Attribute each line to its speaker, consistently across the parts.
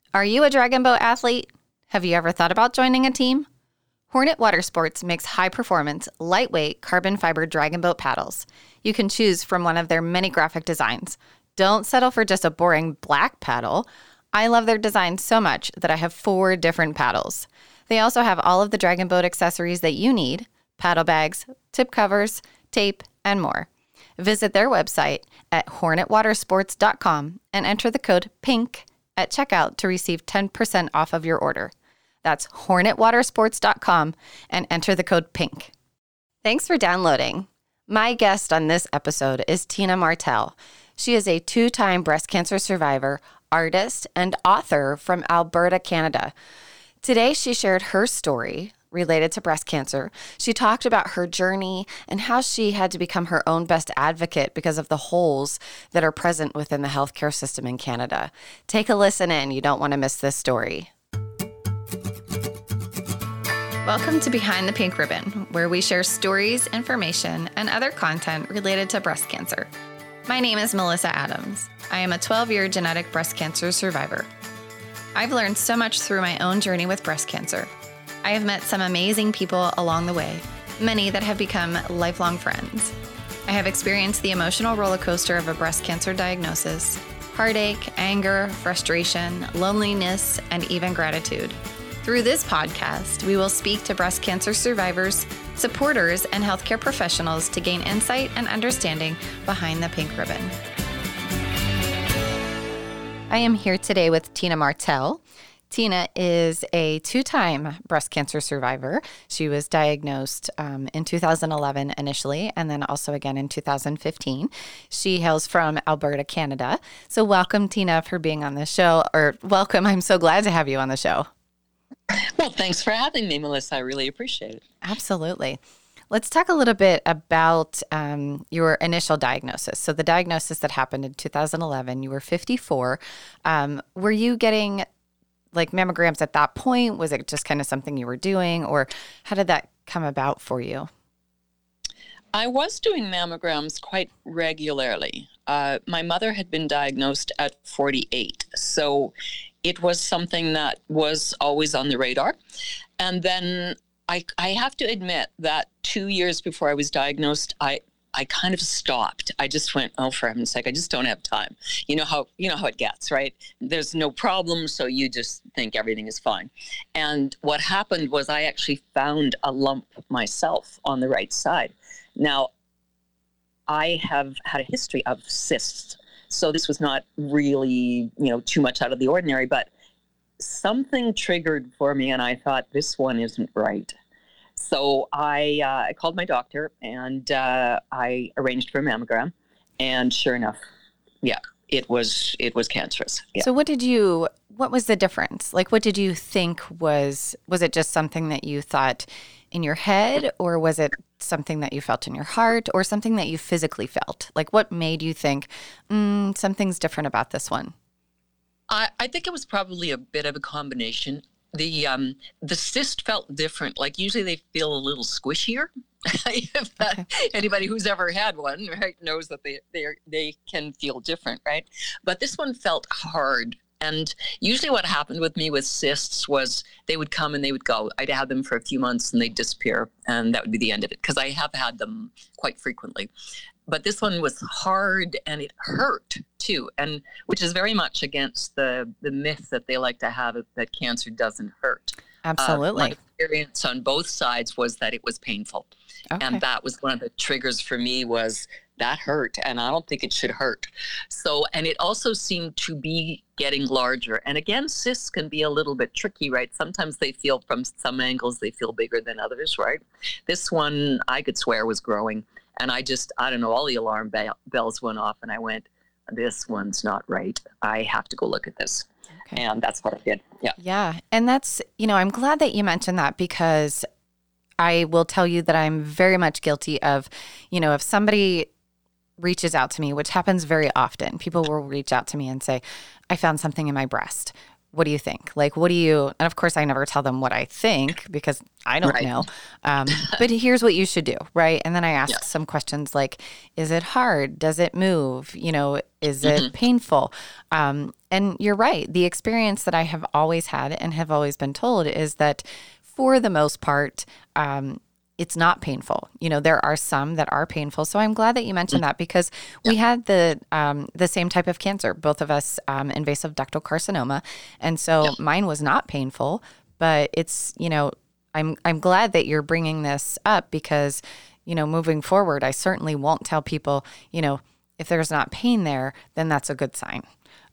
Speaker 1: Are you a dragon boat athlete? Have you ever thought about joining a team? Hornet Water Sports makes high-performance, lightweight, carbon fiber dragon boat paddles. You can choose from one of their many graphic designs. Don't settle for just a boring black paddle. I love their design so much that I have 4 different paddles. They also have all of the dragon boat accessories that you need: paddle bags, tip covers, tape, and more. Visit their website at hornetwatersports.com and enter the code PINK at checkout to receive 10% off of your order. That's hornetwatersports.com and enter the code PINK. Thanks for downloading. My guest on this episode is Tina Martell. She is a 2-time breast cancer survivor, artist, and author from Alberta, Canada. Today, she shared her story related to breast cancer. She talked about her journey and how she had to become her own best advocate because of the holes that are present within the healthcare system in Canada. Take a listen in. You don't want to miss this story. Welcome to Behind the Pink Ribbon, where we share stories, information, and other content related to breast cancer. My name is Melissa Adams. I am a 12-year genetic breast cancer survivor. I've learned so much through my own journey with breast cancer. I have met some amazing people along the way, many that have become lifelong friends. I have experienced the emotional roller coaster of a breast cancer diagnosis, heartache, anger, frustration, loneliness, and even gratitude. Through this podcast, we will speak to breast cancer survivors, supporters, and healthcare professionals to gain insight and understanding behind the pink ribbon. I am here today with Tina Martell. Tina is a 2-time breast cancer survivor. She was diagnosed in 2011 initially, and then also again in 2015. She hails from Alberta, Canada. So welcome, Tina, for being on the show. Or welcome. I'm so glad to have you on the show.
Speaker 2: Well, thanks for having me, Melissa. I really appreciate it.
Speaker 1: Absolutely. Let's talk a little bit about your initial diagnosis. So the diagnosis that happened in 2011, you were 54. Were you getting like mammograms at that point? Was it just kind of something you were doing, or how did that come about for you?
Speaker 2: I was doing mammograms quite regularly. My mother had been diagnosed at 48, so it was something that was always on the radar. And then I have to admit that 2 years before I was diagnosed, I kind of stopped. I just went, oh, for heaven's sake, I just don't have time. You know how it gets, right? There's no problem, so you just think everything is fine. And what happened was I actually found a lump myself on the right side. Now, I have had a history of cysts, so this was not really, too much out of the ordinary, but something triggered for me, and I thought, this one isn't right. So I called my doctor, and I arranged for a mammogram, and sure enough, it was cancerous. Yeah.
Speaker 1: So what was the difference? Like, what did you think was it just something that you thought in your head, or was it something that you felt in your heart, or something that you physically felt? Like, what made you think, something's different about this one?
Speaker 2: I think it was probably a bit of a combination. The cyst felt different. Like, usually they feel a little squishier. Anybody who's ever had one, right, knows that they can feel different, right? But this one felt hard. And usually what happened with me with cysts was they would come and they would go. I'd have them for a few months and they'd disappear, and that would be the end of it, because I have had them quite frequently. But this one was hard, and it hurt too, and which is very much against the myth that they like to have, that cancer doesn't hurt.
Speaker 1: Absolutely.
Speaker 2: My experience on both sides was that it was painful. Okay. And that was one of the triggers for me, was that hurt, and I don't think it should hurt. So, and it also seemed to be getting larger. And again, cysts can be a little bit tricky, right? Sometimes they feel, from some angles, they feel bigger than others, right? This one, I could swear, was growing. And I don't know, all the alarm bells went off, and I went, this one's not right. I have to go look at this. Okay. And that's what I did. Yeah.
Speaker 1: Yeah. And that's, I'm glad that you mentioned that, because I will tell you that I'm very much guilty of, if somebody reaches out to me, which happens very often, people will reach out to me and say, I found something in my breast. what do you think? Like, what do you, and of course I never tell them what I think because I don't know. But here's what you should do, right? And then I ask some questions like, is it hard? Does it move? You know, is it painful? And you're right. The experience that I have always had and have always been told is that for the most part, it's not painful. You know, there are some that are painful. So I'm glad that you mentioned that because we had the same type of cancer, both of us, invasive ductal carcinoma. And so mine was not painful, but it's, you know, I'm glad that you're bringing this up because, you know, moving forward, I certainly won't tell people, you know, if there's not pain there, then that's a good sign.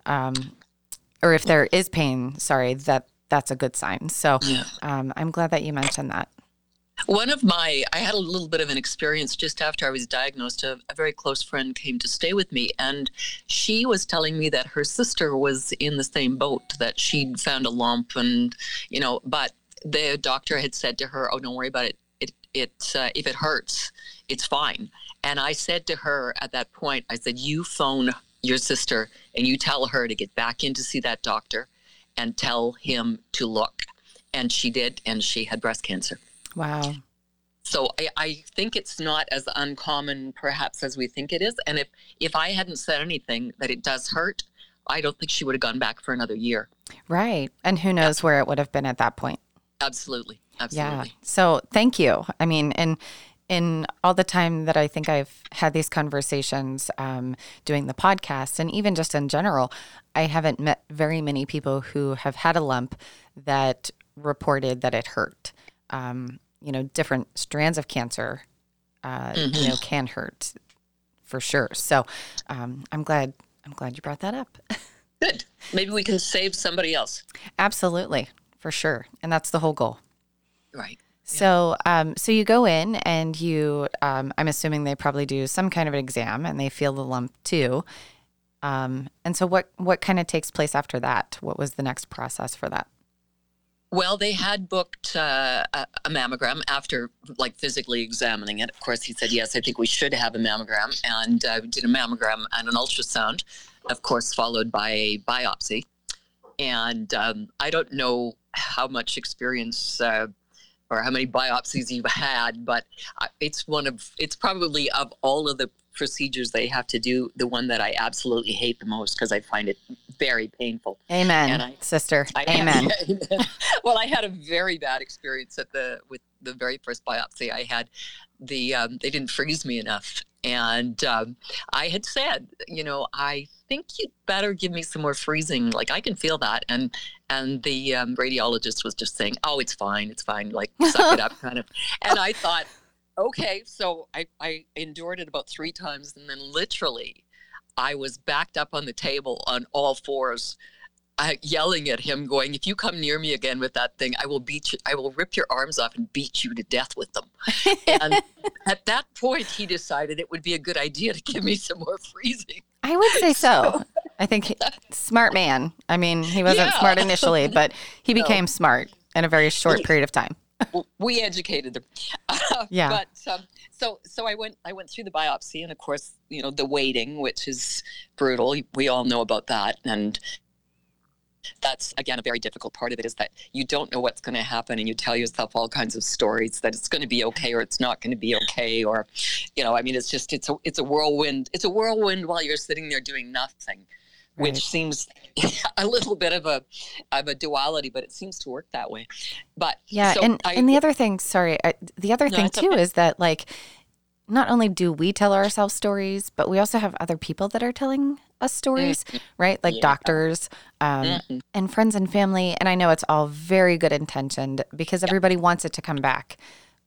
Speaker 1: Or if there is pain, that's a good sign. So I'm glad that you mentioned that.
Speaker 2: I had a little bit of an experience just after I was diagnosed. A very close friend came to stay with me, and she was telling me that her sister was in the same boat, that she'd found a lump and, you know, but the doctor had said to her, oh, don't worry about it. If it hurts, it's fine. And I said to her at that point, I said, you phone your sister and you tell her to get back in to see that doctor and tell him to look. And she did, and she had breast cancer.
Speaker 1: Wow.
Speaker 2: So I think it's not as uncommon perhaps as we think it is. And if I hadn't said anything that it does hurt, I don't think she would have gone back for another year.
Speaker 1: Right. And who knows where it would have been at that point.
Speaker 2: Absolutely.
Speaker 1: Yeah. So thank you. I mean, in all the time that I think I've had these conversations doing the podcast and even just in general, I haven't met very many people who have had a lump that reported that it hurt. You know, different strands of cancer, you know, can hurt for sure. So I'm glad you brought that up.
Speaker 2: Good. Maybe we can save somebody else.
Speaker 1: Absolutely. For sure. And that's the whole goal.
Speaker 2: Right.
Speaker 1: So, so you go in and you, I'm assuming they probably do some kind of an exam and they feel the lump too. And so what kind of takes place after that? What was the next process for that?
Speaker 2: Well, they had booked a mammogram after, like, physically examining it. Of course, he said, yes, I think we should have a mammogram. And we did a mammogram and an ultrasound, of course, followed by a biopsy. And I don't know how much experience or how many biopsies you've had, but it's probably of all of the procedures they have to do, the one that I absolutely hate the most because I find it very painful.
Speaker 1: Amen, sister. Amen.
Speaker 2: Well, I had a very bad experience with the very first biopsy. I had they didn't freeze me enough, and I had said, you know, I think you'd better give me some more freezing. Like, I can feel that, and the radiologist was just saying, oh, it's fine, like, suck it up, kind of. And I thought, okay, so I endured it about 3 times, and then literally I was backed up on the table on all fours, yelling at him, going, if you come near me again with that thing, I will beat you. I will rip your arms off and beat you to death with them. And at that point, he decided it would be a good idea to give me some more freezing.
Speaker 1: I would say so. I think smart man. I mean, he wasn't smart initially, but he became smart in a very short period of time.
Speaker 2: We educated them. But so I went through the biopsy, and of course, you know, the waiting, which is brutal. We all know about that. And that's, again, a very difficult part of it, is that you don't know what's going to happen, and you tell yourself all kinds of stories that it's going to be okay or it's not going to be okay, or, you know, I mean, it's a whirlwind. It's a whirlwind while you're sitting there doing nothing. Right. Which seems a little bit of a duality, but it seems to work that way. But
Speaker 1: yeah, so and the other thing, thing too is that, like, not only do we tell ourselves stories, but we also have other people that are telling us stories, right? Like doctors and friends and family. And I know it's all very good intentioned because everybody wants it to come back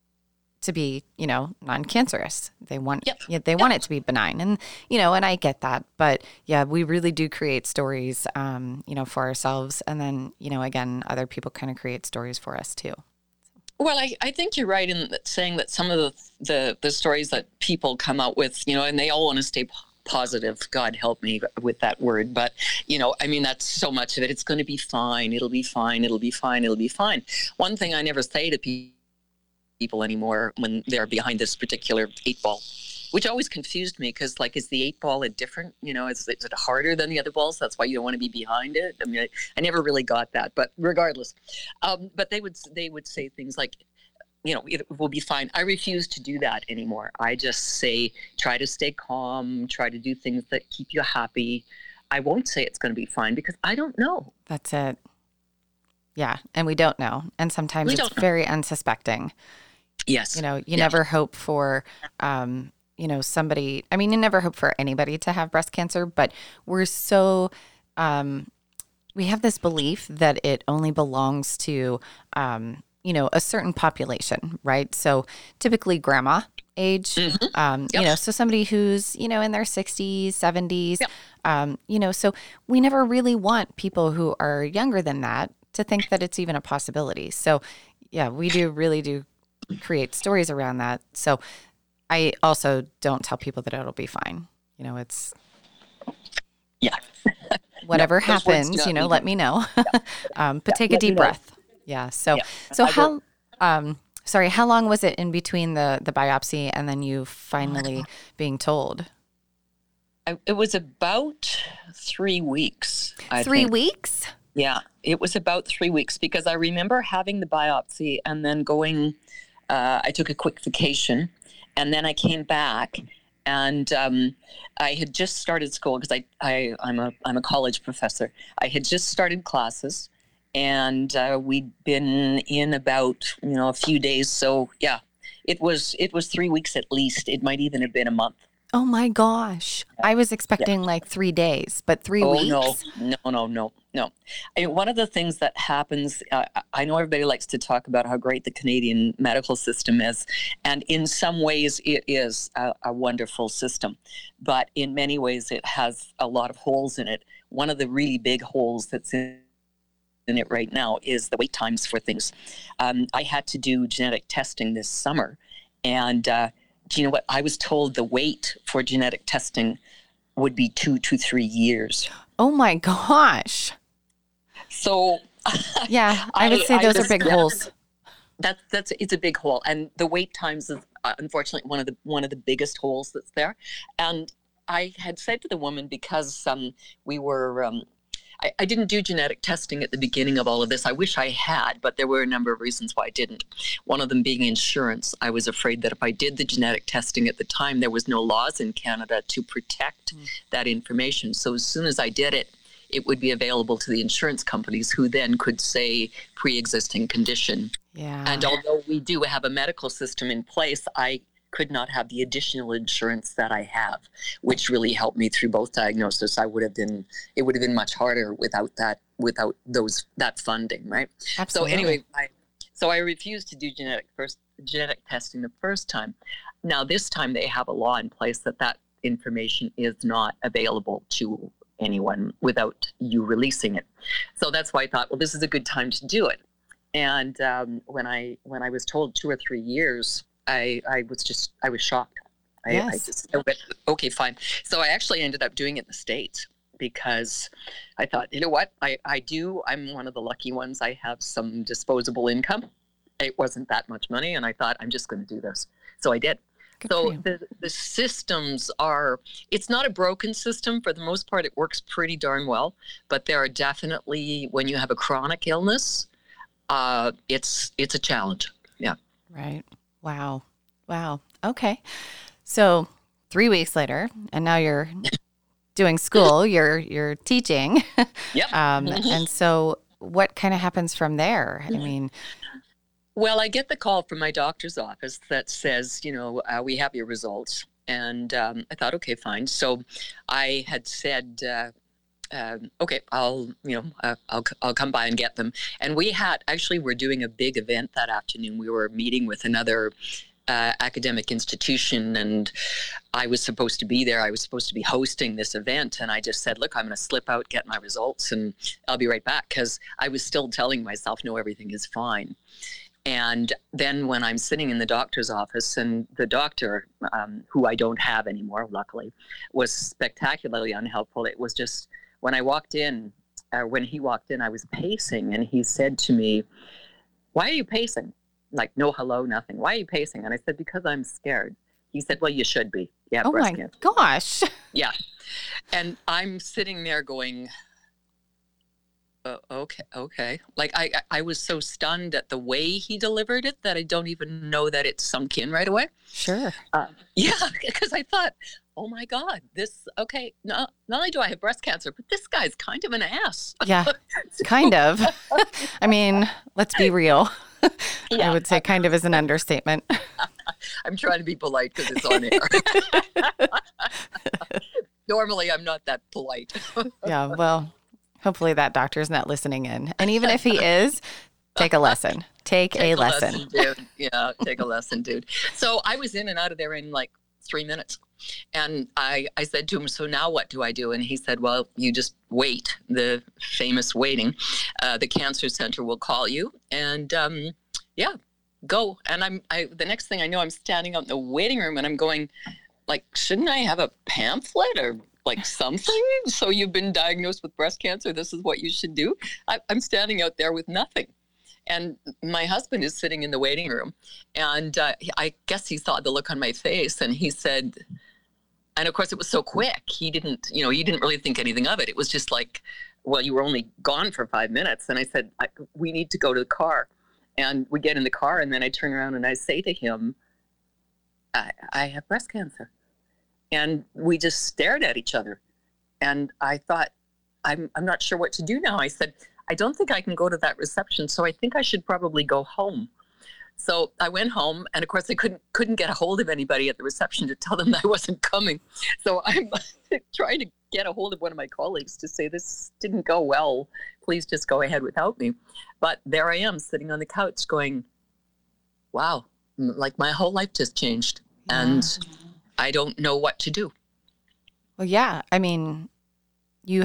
Speaker 1: to be, you know, non-cancerous. They want they want it to be benign, and you know, and I get that, but yeah, we really do create stories, you know, for ourselves, and then, you know, again, other people kind of create stories for us too.
Speaker 2: Well, I think you're right in saying that some of the stories that people come out with, you know, and they all want to stay positive. God help me with that word, but you know, I mean, that's so much of it. It's going to be fine. It'll be fine. It'll be fine. It'll be fine. One thing I never say to people anymore when they're behind this particular 8 ball which always confused me because, like, is the 8-ball a different, is it harder than the other balls? That's why you don't want to be behind it. I mean, I never really got that, but regardless. But they would say things like, it will be fine. I refuse to do that anymore. I just say, try to stay calm, try to do things that keep you happy. I won't say it's going to be fine because I don't know.
Speaker 1: That's it. Yeah. And we don't know. And sometimes it's very unsuspecting.
Speaker 2: Yes.
Speaker 1: You never hope for, somebody, I mean, you never hope for anybody to have breast cancer, but we're so, we have this belief that it only belongs to, a certain population, right? So typically grandma age, so somebody who's, in their 60s, 70s, so we never really want people who are younger than that to think that it's even a possibility. So yeah, we really do create stories around that. So I also don't tell people that it'll be fine. It's whatever happens, let me know. But take a deep breath. Yeah. So how long was it in between the biopsy and then you finally being told?
Speaker 2: It was about 3 weeks.
Speaker 1: 3 weeks?
Speaker 2: Yeah, it was about 3 weeks because I remember having the biopsy and then going, I took a quick vacation and then I came back and I had just started school because I'm a college professor. I had just started classes and we'd been in about, a few days. So yeah, it was 3 weeks at least. It might even have been a month.
Speaker 1: Oh my gosh. I was expecting like 3 days, but 3 weeks?
Speaker 2: No. I mean, one of the things that happens, I know everybody likes to talk about how great the Canadian medical system is, and in some ways it is a wonderful system, but in many ways it has a lot of holes in it. One of the really big holes that's in it right now is the wait times for things. I had to do genetic testing this summer, and do you know what? I was told the wait for genetic testing would be 2 to 3 years.
Speaker 1: Oh my gosh.
Speaker 2: So
Speaker 1: yeah, I would say those are big holes.
Speaker 2: It's a big hole, and the wait times is unfortunately one of the biggest holes that's there. And I had said to the woman, because we were. I didn't do genetic testing at the beginning of all of this. I wish I had, but there were a number of reasons why I didn't. One of them being insurance. I was afraid that if I did the genetic testing at the time, there was no laws in Canada to protect that information. So as soon as I did it, it would be available to the insurance companies who then could say pre-existing condition.
Speaker 1: Yeah.
Speaker 2: And although we do have a medical system in place, I could not have the additional insurance that I have, which really helped me through both diagnoses. It would have been much harder without that funding, right?
Speaker 1: Absolutely.
Speaker 2: So anyway, I refused to do genetic testing the first time. Now this time they have a law in place that information is not available to anyone without you releasing it. So that's why I thought, well, this is a good time to do it. And when I was told 2 or 3 years, I was shocked.
Speaker 1: Yes.
Speaker 2: I went, okay, fine. So I actually ended up doing it in the States because I thought, you know what, I'm one of the lucky ones. I have some disposable income. It wasn't that much money. And I thought, I'm just going to do this. So I did.
Speaker 1: Good
Speaker 2: so the systems it's not a broken system. For the most part, it works pretty darn well. But there are definitely, when you have a chronic illness, it's a challenge. Yeah.
Speaker 1: Right. Wow. Okay. So 3 weeks later, and now you're doing school, you're teaching.
Speaker 2: Yep.
Speaker 1: And so what kind of happens from there? I mean,
Speaker 2: well, I get the call from my doctor's office that says, we have your results. And I thought, okay, fine. So I had said, okay, I'll come by and get them. And we're doing a big event that afternoon. We were meeting with another academic institution, and I was supposed to be there. I was supposed to be hosting this event. And I just said, look, I'm going to slip out, get my results, and I'll be right back. Because I was still telling myself, no, everything is fine. And then when I'm sitting in the doctor's office, and the doctor, who I don't have anymore, luckily, was spectacularly unhelpful. It was just, when he walked in, I was pacing, and he said to me, why are you pacing? Like, no hello, nothing. Why are you pacing? And I said, because I'm scared. He said, well, you should be. Yeah,
Speaker 1: Oh
Speaker 2: breast
Speaker 1: my
Speaker 2: cancer.
Speaker 1: gosh.
Speaker 2: Yeah. And I'm sitting there going, okay. Like I was so stunned at the way he delivered it that I don't even know that it sunk in right away.
Speaker 1: Sure.
Speaker 2: Yeah, because I thought, oh my God, not only do I have breast cancer, but this guy's kind of an ass.
Speaker 1: Yeah, kind of. I mean, let's be real. I would say kind of is an understatement.
Speaker 2: I'm trying to be polite because it's on air. Normally, I'm not that polite.
Speaker 1: Yeah, well, hopefully that doctor's not listening in. And even if he is, take a lesson. Take a lesson.
Speaker 2: Dude. Yeah, take a lesson, dude. So I was in and out of there in like 3 minutes. And I said to him, so now what do I do? And he said, well, you just wait, the famous waiting. The cancer center will call you. And go. And the next thing I know, I'm standing out in the waiting room and I'm going, like, shouldn't I have a pamphlet or like something? So you've been diagnosed with breast cancer. This is what you should do. I'm standing out there with nothing. And my husband is sitting in the waiting room. And I guess he saw the look on my face and he said, and of course it was so quick. He didn't really think anything of it. It was just like, well, you were only gone for 5 minutes. And I said, we need to go to the car. And we get in the car and then I turn around and I say to him, I have breast cancer. And we just stared at each other. And I thought, I'm not sure what to do now. I said, I don't think I can go to that reception, so I think I should probably go home. So I went home, and of course I couldn't get a hold of anybody at the reception to tell them that I wasn't coming. So I'm trying to get a hold of one of my colleagues to say, this didn't go well. Please just go ahead without me. But there I am sitting on the couch going, wow, like my whole life just changed. Yeah. And I don't know what to do.
Speaker 1: Well, yeah. I mean, you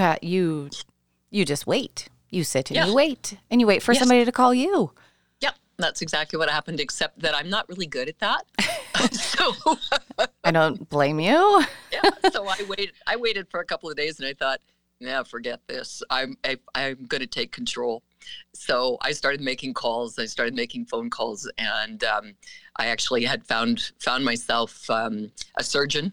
Speaker 1: just wait. You sit and you wait. And you wait for somebody to call you.
Speaker 2: Yep. That's exactly what happened, except that I'm not really good at that. So
Speaker 1: I don't blame you.
Speaker 2: Yeah. So I waited for a couple of days and I thought, yeah, forget this. I'm going to take control. So I started making calls. I started making phone calls, and I actually had found myself a surgeon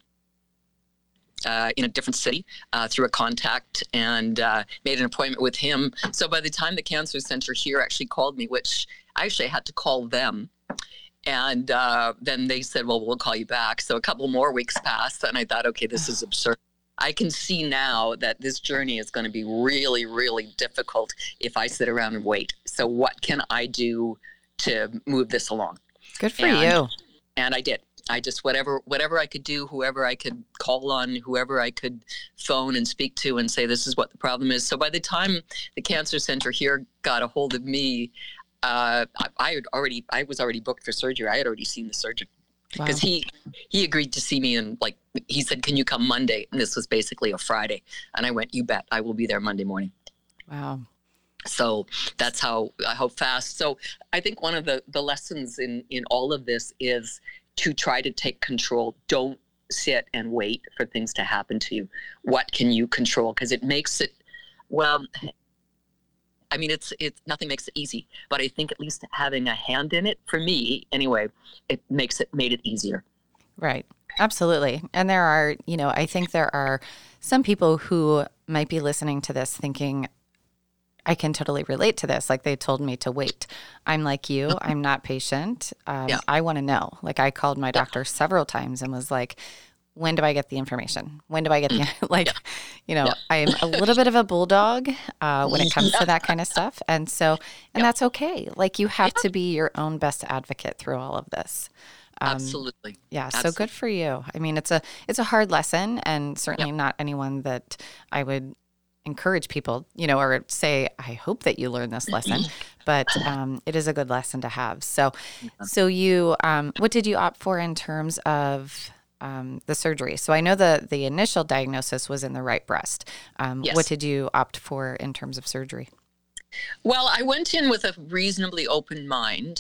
Speaker 2: in a different city through a contact, and made an appointment with him. So by the time the cancer center here actually called me, which I actually had to call them, and then they said, well, we'll call you back. So a couple more weeks passed, and I thought, okay, this is absurd. I can see now that this journey is going to be really, really difficult if I sit around and wait. So what can I do to move this along?
Speaker 1: Good for you.
Speaker 2: And I did. I just, whatever I could do, whoever I could call on, whoever I could phone and speak to and say, this is what the problem is. So by the time the cancer center here got a hold of me, I was already booked for surgery. I had already seen the surgeon. Because he agreed to see me, and like he said, can you come Monday? And this was basically a Friday. And I went, you bet, I will be there Monday morning.
Speaker 1: Wow.
Speaker 2: So that's how fast. So I think one of the lessons in all of this is to try to take control. Don't sit and wait for things to happen to you. What can you control? Because it makes it, well, I mean, it's nothing makes it easy, but I think at least having a hand in it, for me anyway, it made it easier.
Speaker 1: Right. Absolutely. And there are, I think there are some people who might be listening to this thinking, I can totally relate to this. Like, they told me to wait. I'm like you. I'm not patient. I want to know. Like, I called my doctor several times and was like, when do I get the information? When do I get the, I'm a little bit of a bulldog when it comes to that kind of stuff. And so, that's okay. Like, you have to be your own best advocate through all of this.
Speaker 2: Absolutely.
Speaker 1: Yeah.
Speaker 2: Absolutely.
Speaker 1: So good for you. I mean, it's a hard lesson, and certainly not anyone that I would encourage people, or say, I hope that you learn this lesson, but it is a good lesson to have. So you, what did you opt for in terms of the surgery? So I know the initial diagnosis was in the right breast.
Speaker 2: Yes.
Speaker 1: What did you opt for in terms of surgery?
Speaker 2: Well, I went in with a reasonably open mind.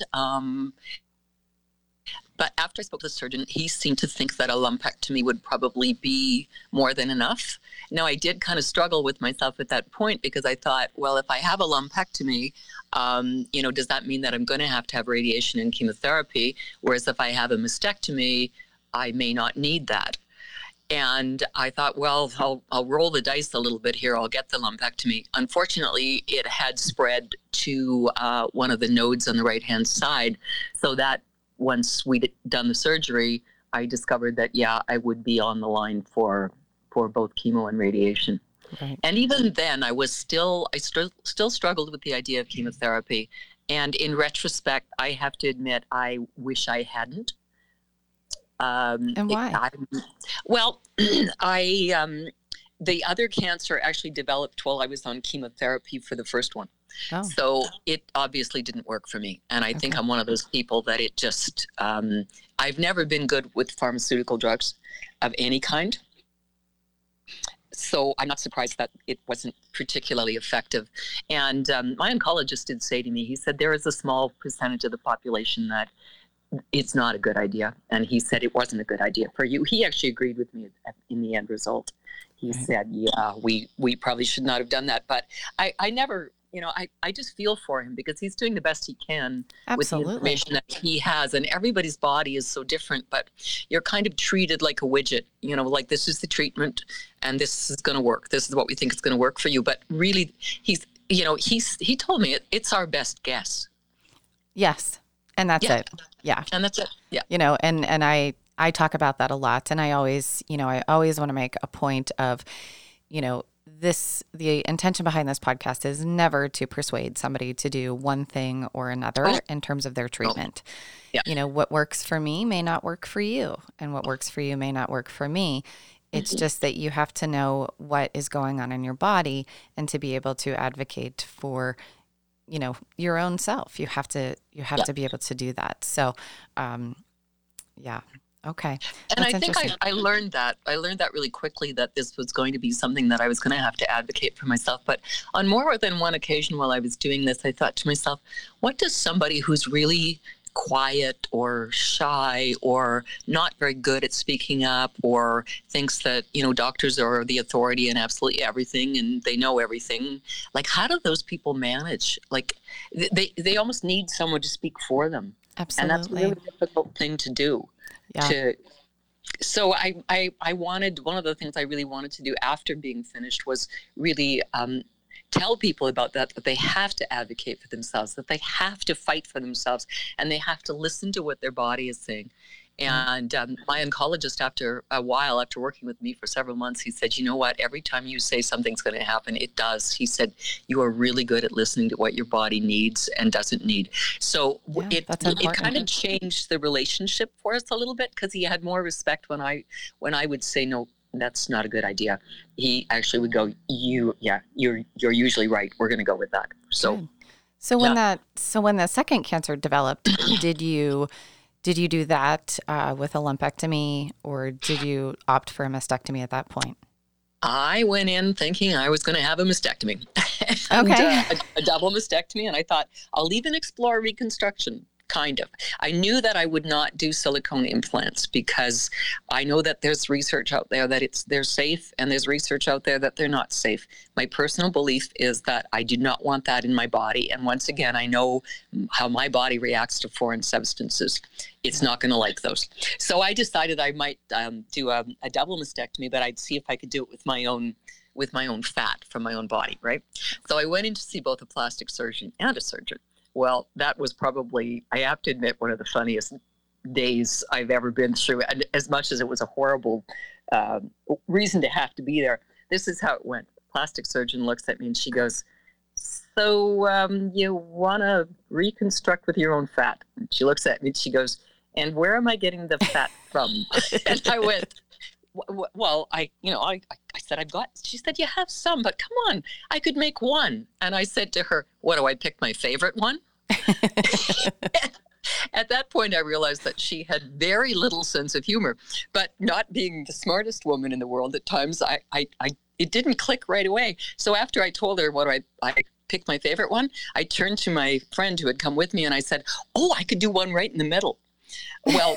Speaker 2: But after I spoke to the surgeon, he seemed to think that a lumpectomy would probably be more than enough. Now, I did kind of struggle with myself at that point, because I thought, well, if I have a lumpectomy, does that mean that I'm going to have radiation and chemotherapy? Whereas if I have a mastectomy, I may not need that. And I thought, well, I'll roll the dice a little bit here. I'll get the lumpectomy. Unfortunately, it had spread to one of the nodes on the right-hand side. So that once we'd done the surgery, I discovered that, I would be on the line for both chemo and radiation.
Speaker 1: Right.
Speaker 2: And even then, I still struggled with the idea of chemotherapy. And in retrospect, I have to admit, I wish I hadn't.
Speaker 1: And why?
Speaker 2: The other cancer actually developed while I was on chemotherapy for the first one.
Speaker 1: Oh.
Speaker 2: So it obviously didn't work for me. And I think I'm one of those people that it just, I've never been good with pharmaceutical drugs of any kind. So I'm not surprised that it wasn't particularly effective. And my oncologist did say to me, he said, there is a small percentage of the population that it's not a good idea. And he said it wasn't a good idea for you. He actually agreed with me in the end result. He said, we probably should not have done that. But I never, I just feel for him because he's doing the best he can with the information that he has. And everybody's body is so different, but you're kind of treated like a widget, like this is the treatment and this is going to work. This is what we think is going to work for you. But really, he told me it's our best guess.
Speaker 1: Yes. And that's it. Yeah.
Speaker 2: And that's it. Yeah.
Speaker 1: And I talk about that a lot. And I always want to make a point of, the intention behind this podcast is never to persuade somebody to do one thing or another in terms of their treatment. Yeah. What works for me may not work for you, and what works for you may not work for me. It's just that you have to know what is going on in your body and to be able to advocate for your own self. You have to be able to do that. So, okay.
Speaker 2: And I think I learned that. I learned that really quickly, that this was going to be something that I was going to have to advocate for myself. But on more than one occasion while I was doing this, I thought to myself, what does somebody who's really quiet or shy or not very good at speaking up or thinks that, doctors are the authority in absolutely everything and they know everything, like, how do those people manage? Like, they almost need someone to speak for them.
Speaker 1: Absolutely.
Speaker 2: And that's a really difficult thing to do. Yeah. So I wanted, one of the things I really wanted to do after being finished was really tell people about that they have to advocate for themselves, that they have to fight for themselves, and they have to listen to what their body is saying. And my oncologist, after a while, after working with me for several months, he said, you know what, every time you say something's going to happen, it does. He said, you are really good at listening to what your body needs and doesn't need. So it kind of changed the relationship for us a little bit, because he had more respect when I would say, no, that's not a good idea. He actually would go, you're usually right. We're going to go with that. So,
Speaker 1: when the second cancer developed, did you do that with a lumpectomy, or did you opt for a mastectomy at that point?
Speaker 2: I went in thinking I was going to have a mastectomy.
Speaker 1: Okay.
Speaker 2: A double mastectomy. And I thought, I'll even explore reconstruction. Kind of. I knew that I would not do silicone implants because I know that there's research out there that they're safe, and there's research out there that they're not safe. My personal belief is that I do not want that in my body. And once again, I know how my body reacts to foreign substances. It's not going to like those. So I decided I might do a double mastectomy, but I'd see if I could do it with my own fat from my own body, right? So I went in to see both a plastic surgeon and a surgeon. Well, that was probably, I have to admit, one of the funniest days I've ever been through. And as much as it was a horrible reason to have to be there, this is how it went. The plastic surgeon looks at me and she goes, so you want to reconstruct with your own fat? And she looks at me and she goes, and where am I getting the fat from? And I went, well, I said, she said, you have some, but come on, I could make one. And I said to her, what, do I pick my favorite one? At that point, I realized that she had very little sense of humor, but not being the smartest woman in the world, at times it didn't click right away. So after I told her what I picked my favorite one, I turned to my friend who had come with me and I said, oh, I could do one right in the middle. Well,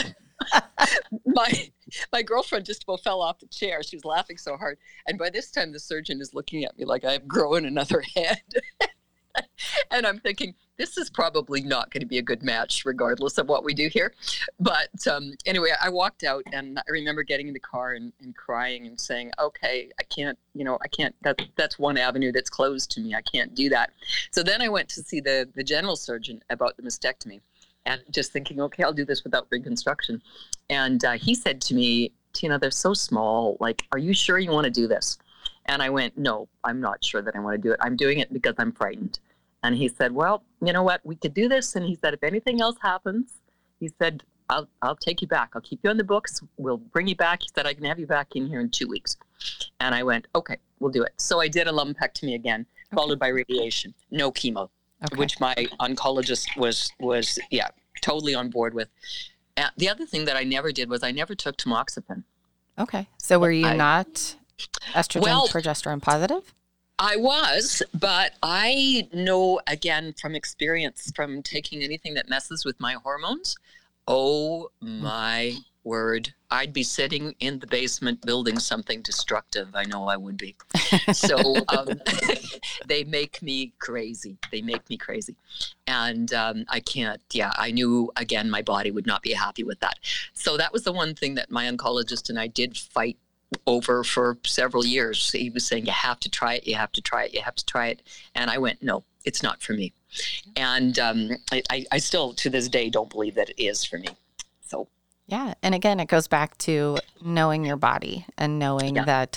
Speaker 2: my girlfriend just about fell off the chair. She was laughing so hard. And by this time, the surgeon is looking at me like I've grown another head. And I'm thinking, this is probably not going to be a good match regardless of what we do here. But anyway, I walked out, and I remember getting in the car and crying and saying, okay, I can't, that's one avenue that's closed to me. I can't do that. So then I went to see the general surgeon about the mastectomy, and just thinking, okay, I'll do this without reconstruction. And he said to me, Tina, they're so small. Like, are you sure you want to do this? And I went, no, I'm not sure that I want to do it. I'm doing it because I'm frightened. And he said, well, you know what? We could do this. And he said, if anything else happens, he said, I'll take you back. I'll keep you on the books. We'll bring you back. He said, I can have you back in here in 2 weeks. And I went, okay, we'll do it. So I did a lumpectomy again, followed by radiation, no chemo, which my oncologist was totally on board with. The other thing that I never did was I never took tamoxifen.
Speaker 1: Okay. So were you not estrogen, progesterone positive?
Speaker 2: I was, but I know, again, from experience, from taking anything that messes with my hormones, oh my word, I'd be sitting in the basement building something destructive. I know I would be. So they make me crazy. And I can't, I knew, again, my body would not be happy with that. So that was the one thing that my oncologist and I did fight over for several years. He was saying, you have to try it, you have to try it, you have to try it. And I went, no, it's not for me. And I still, to this day, don't believe that it is for me. So.
Speaker 1: Yeah. And again, it goes back to knowing your body and knowing that,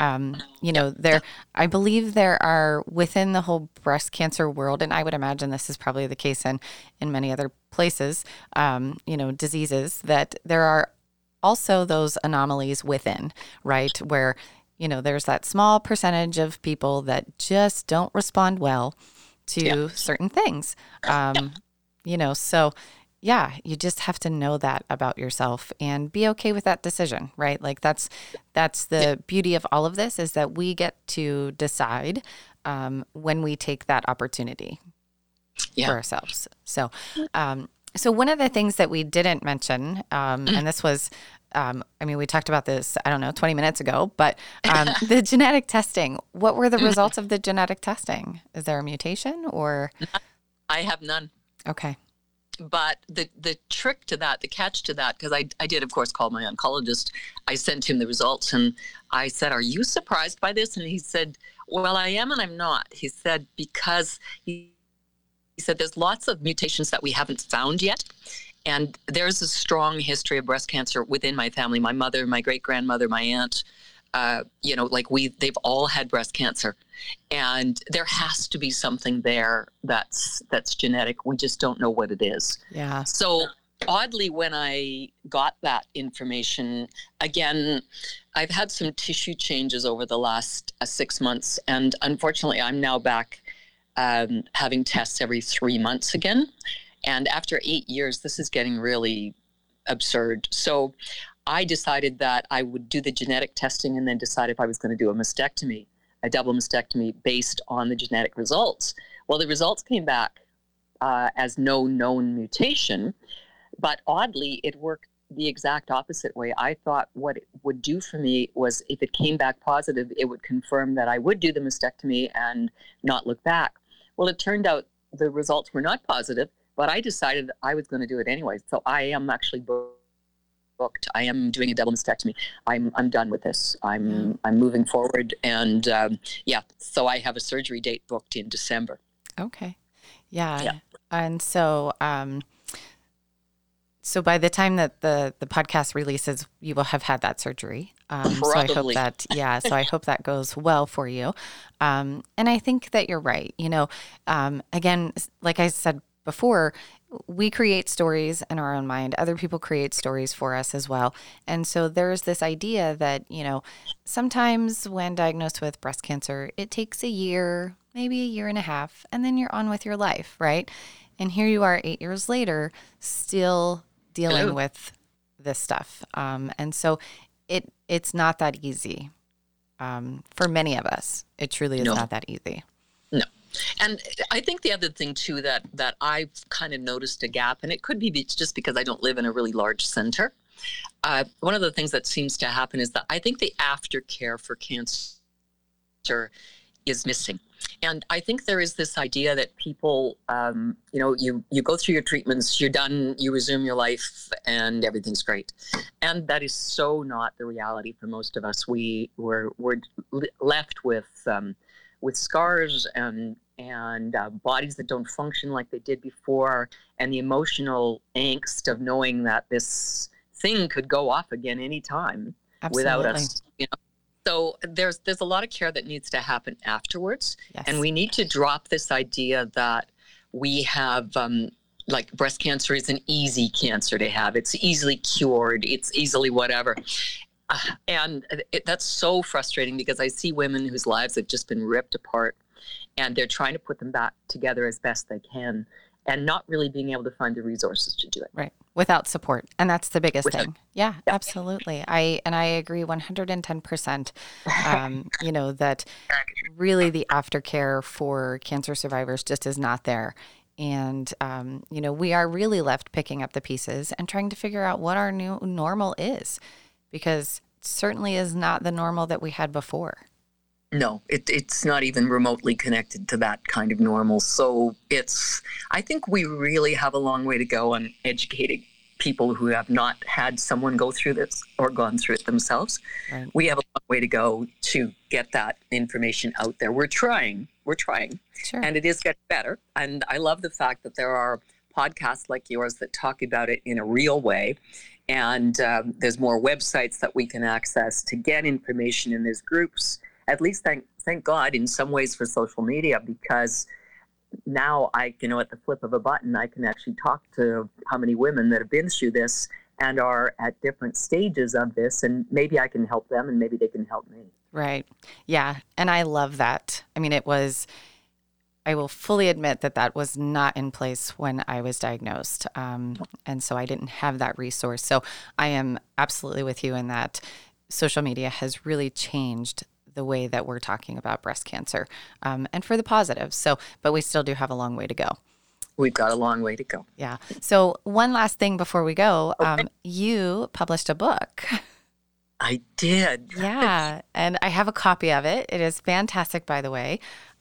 Speaker 1: I believe there are within the whole breast cancer world, and I would imagine this is probably the case in many other places, diseases, that there are also those anomalies within, right? Where, there's that small percentage of people that just don't respond well to certain things. So you just have to know that about yourself and be okay with that decision, right? Like that's the beauty of all of this, is that we get to decide when we take that opportunity for ourselves. So one of the things that we didn't mention, and this was, we talked about this, 20 minutes ago, but the genetic testing, what were the results of the genetic testing? Is there a mutation or?
Speaker 2: I have none.
Speaker 1: Okay.
Speaker 2: But the trick to that, the catch to that, because I did, of course, call my oncologist. I sent him the results and I said, are you surprised by this? And he said, well, I am and I'm not. He said, because he said there's lots of mutations that we haven't found yet. And there's a strong history of breast cancer within my family. My mother, my great-grandmother, my aunt, they've all had breast cancer. And there has to be something there that's genetic. We just don't know what it is.
Speaker 1: Yeah.
Speaker 2: So oddly, when I got that information, again, I've had some tissue changes over the last 6 months. And unfortunately, I'm now back having tests every 3 months again. And after 8 years, this is getting really absurd. So I decided that I would do the genetic testing and then decide if I was going to do a double mastectomy based on the genetic results. Well, the results came back as no known mutation, but oddly, it worked the exact opposite way. I thought what it would do for me was if it came back positive, it would confirm that I would do the mastectomy and not look back. Well, it turned out the results were not positive, but I decided I was going to do it anyway. So I am actually booked. I am doing a double mastectomy. I'm done with this. I'm moving forward, and so I have a surgery date booked in December.
Speaker 1: Okay, yeah. And so so by the time that the podcast releases, you will have had that surgery.
Speaker 2: Probably.
Speaker 1: So I hope that goes well for you. And I think that you're right. Again, like I said before, we create stories in our own mind. Other people create stories for us as well. And so there's this idea that, sometimes when diagnosed with breast cancer, it takes a year, maybe a year and a half, and then you're on with your life, right? And here you are 8 years later, still dealing with this stuff. And so it's not that easy. For many of us, it truly is not that easy.
Speaker 2: No. And I think the other thing, too, that I've kind of noticed a gap, and it could be just because I don't live in a really large center. One of the things that seems to happen is that I think the aftercare for cancer is missing. And I think there is this idea that people, you go through your treatments, you're done, you resume your life, and everything's great. And that is so not the reality for most of us. We're left with scars and bodies that don't function like they did before, and the emotional angst of knowing that this thing could go off again anytime without us. So there's a lot of care that needs to happen afterwards.
Speaker 1: Yes.
Speaker 2: And we need to drop this idea that we have, like breast cancer is an easy cancer to have. It's easily cured. It's easily whatever. And that's so frustrating because I see women whose lives have just been ripped apart and they're trying to put them back together as best they can and not really being able to find the resources to do it.
Speaker 1: Right. Without support. And that's the biggest thing. Yeah, absolutely. I agree 110%, that really the aftercare for cancer survivors just is not there. And, we are really left picking up the pieces and trying to figure out what our new normal is, because it certainly is not the normal that we had before.
Speaker 2: No, it's not even remotely connected to that kind of normal. So I think we really have a long way to go on educating people who have not had someone go through this or gone through it themselves.
Speaker 1: Right.
Speaker 2: We have a long way to go to get that information out there. We're trying,
Speaker 1: Sure.
Speaker 2: And it is getting better. And I love the fact that there are podcasts like yours that talk about it in a real way. And there's more websites that we can access to get information in these groups. At least thank God in some ways for social media, because now at the flip of a button, I can actually talk to how many women that have been through this and are at different stages of this, and maybe I can help them and maybe they can help me.
Speaker 1: Right. Yeah. And I love that. I mean, I will fully admit that was not in place when I was diagnosed. And so I didn't have that resource. So I am absolutely with you in that social media has really changed the way that we're talking about breast cancer, and for the positive. So, but we still do have a long way to go.
Speaker 2: We've got a long way to go.
Speaker 1: Yeah. So one last thing before we go,
Speaker 2: Okay.
Speaker 1: You published a book.
Speaker 2: I did.
Speaker 1: Yeah. And I have a copy of it. It is fantastic, by the way.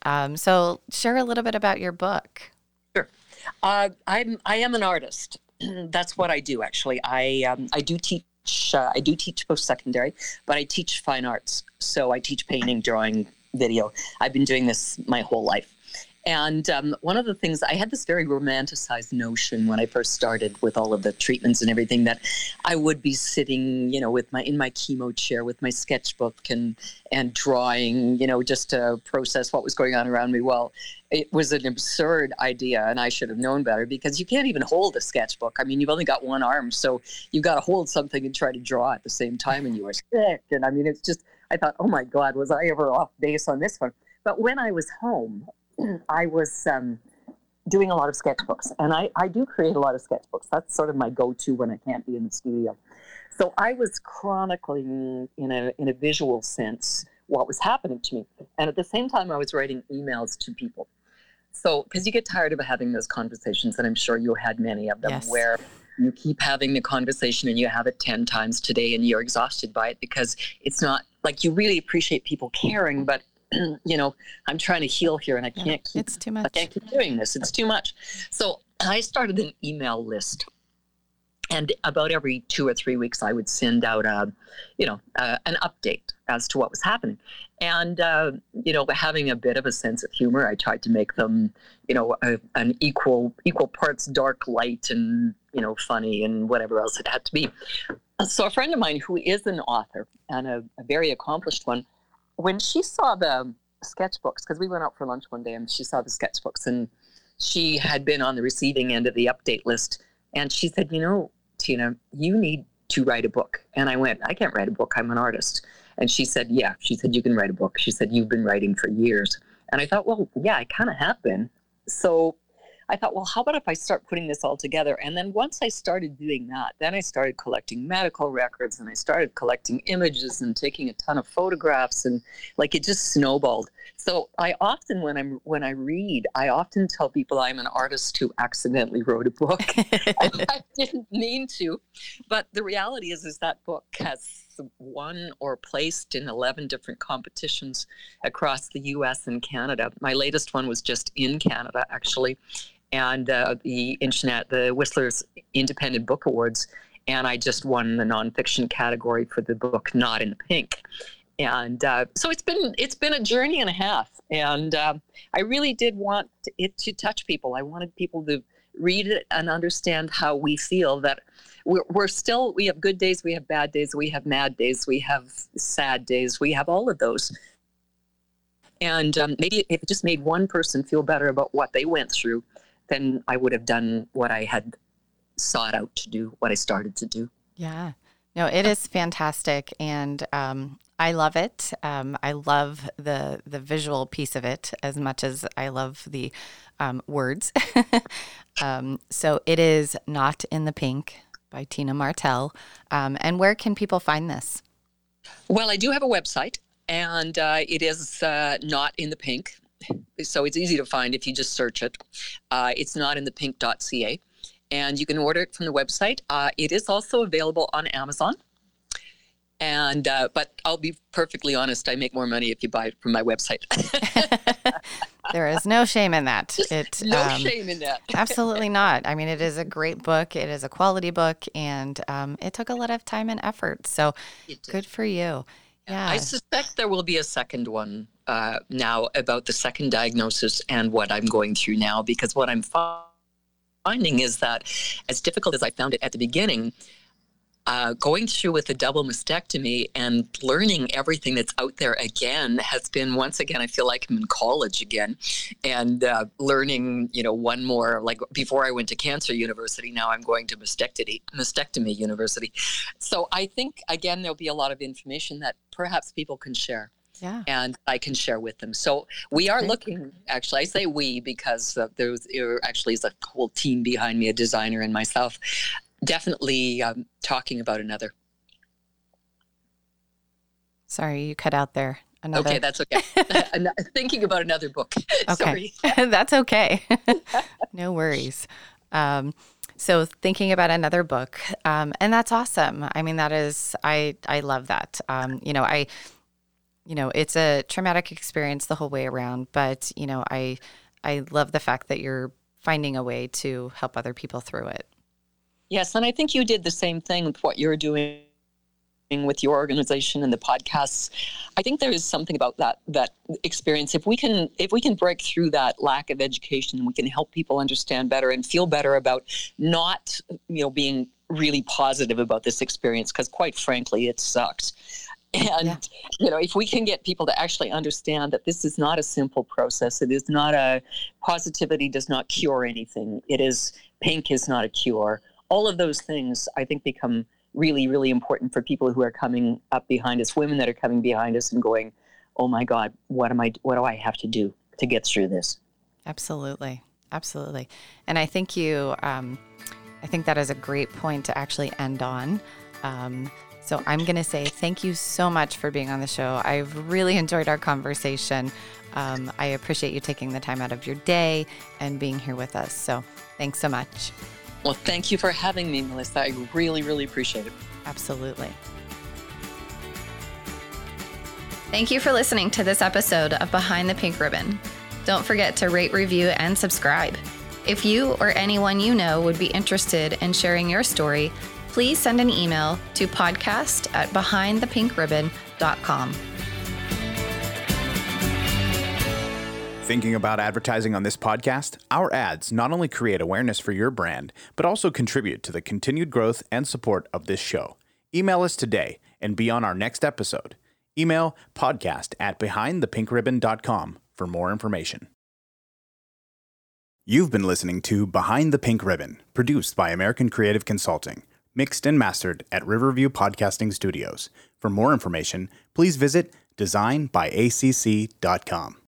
Speaker 1: So share a little bit about your book.
Speaker 2: Sure. I am an artist. That's what I do, actually. I do teach. I do teach post-secondary, but I teach fine arts. So I teach painting, drawing, video. I've been doing this my whole life. And one of the things, I had this very romanticized notion when I first started with all of the treatments and everything, that I would be sitting, in my chemo chair with my sketchbook and drawing, just to process what was going on around me. Well, it was an absurd idea, and I should have known better, because you can't even hold a sketchbook. I mean, you've only got one arm, so you've got to hold something and try to draw at the same time, and you are sick. And I mean, it's just, I thought, oh my God, was I ever off base on this one? But when I was home, I was doing a lot of sketchbooks, and I do create a lot of sketchbooks. That's sort of my go-to when I can't be in the studio. So I was chronicling in a visual sense what was happening to me, and at the same time I was writing emails to people. So, because you get tired of having those conversations, and I'm sure you had many of them,
Speaker 1: Yes.
Speaker 2: where you keep having the conversation and you have it 10 times today and you're exhausted by it, because it's not like you really appreciate people caring, but I'm trying to heal here and I can't
Speaker 1: It's too much.
Speaker 2: I can't keep doing this. It's too much. So I started an email list, and about every 2 or 3 weeks I would send out an update as to what was happening. And having a bit of a sense of humor, I tried to make them an equal parts dark light and funny and whatever else it had to be. So a friend of mine who is an author and a very accomplished one, when she saw the sketchbooks, because we went out for lunch one day and she saw the sketchbooks, and she had been on the receiving end of the update list, and she said, Tina, you need to write a book. And I went, I can't write a book. I'm an artist. And she said, yeah. She said, you can write a book. She said, you've been writing for years. And I thought, well, yeah, I kind of have been. So I thought, well, how about if I start putting this all together? And then once I started doing that, then I started collecting medical records, and I started collecting images and taking a ton of photographs, and it just snowballed. So I often, when I read, I often tell people I'm an artist who accidentally wrote a book. I didn't mean to, but the reality is that book has won or placed in 11 different competitions across the U.S. and Canada. My latest one was just in Canada, actually, and the Whistler's Independent Book Awards, and I just won the nonfiction category for the book Not in the Pink. And so it's been a journey and a half, and I really did want it to touch people. I wanted people to read it and understand how we feel, that we have good days, we have bad days, we have mad days, we have sad days, we have all of those. And maybe if it just made one person feel better about what they went through, then I would have done what I had sought out to do, what I started to do.
Speaker 1: Yeah. No, it is fantastic. And I love it. I love the visual piece of it as much as I love the words. So it is Not in the Pink by Tina Martell. And where can people find this?
Speaker 2: Well, I do have a website, and it is Not in the Pink. So it's easy to find if you just search it. It's notinthepink.ca. And you can order it from the website. It is also available on Amazon. And but I'll be perfectly honest, I make more money if you buy it from my website.
Speaker 1: There is no shame in that.
Speaker 2: No shame in that.
Speaker 1: Absolutely not. I mean, it is a great book. It is a quality book, and it took a lot of time and effort. So good for you. Yeah.
Speaker 2: I suspect there will be a second one now about the second diagnosis and what I'm going through now, because what I'm finding is that, as difficult as I found it at the beginning, going through with a double mastectomy and learning everything that's out there again has been, once again, I feel like I'm in college again, and learning, one more, like before I went to cancer university, now I'm going to mastectomy university. So I think, again, there'll be a lot of information that perhaps people can share.
Speaker 1: Yeah.
Speaker 2: And I can share with them. So we are looking, actually, I say we because there actually is a whole team behind me, a designer and myself, definitely talking about another.
Speaker 1: Sorry, you cut out there. Another.
Speaker 2: Okay, that's okay. Thinking about another book.
Speaker 1: Okay.
Speaker 2: Sorry.
Speaker 1: That's okay. No worries. So thinking about another book, and that's awesome. I mean, that is, I love that. It's a traumatic experience the whole way around, but, I love the fact that you're finding a way to help other people through it.
Speaker 2: Yes, and I think you did the same thing with what you're doing with your organization and the podcasts. I think there is something about that experience. If we can break through that lack of education, we can help people understand better and feel better about not, being really positive about this experience, because quite frankly, it sucks. And, if we can get people to actually understand that this is not a simple process, it is not positivity does not cure anything. Pink is not a cure. All of those things, I think, become really, really important for people who are coming up behind us, women that are coming behind us and going, oh my God, what do I have to do to get through this?
Speaker 1: Absolutely. Absolutely. And I think I think that is a great point to actually end on. So I'm going to say thank you so much for being on the show. I've really enjoyed our conversation. I appreciate you taking the time out of your day and being here with us. So thanks so much.
Speaker 2: Well, thank you for having me, Melissa. I really, really appreciate it.
Speaker 1: Absolutely. Thank you for listening to this episode of Behind the Pink Ribbon. Don't forget to rate, review, and subscribe. If you or anyone you know would be interested in sharing your story, please send an email to podcast@behindthepinkribbon.com.
Speaker 3: Thinking about advertising on this podcast? Our ads not only create awareness for your brand, but also contribute to the continued growth and support of this show. Email us today and be on our next episode. Email podcast@behindthepinkribbon.com for more information. You've been listening to Behind the Pink Ribbon, produced by American Creative Consulting, mixed and mastered at Riverview Podcasting Studios. For more information, please visit designbyacc.com.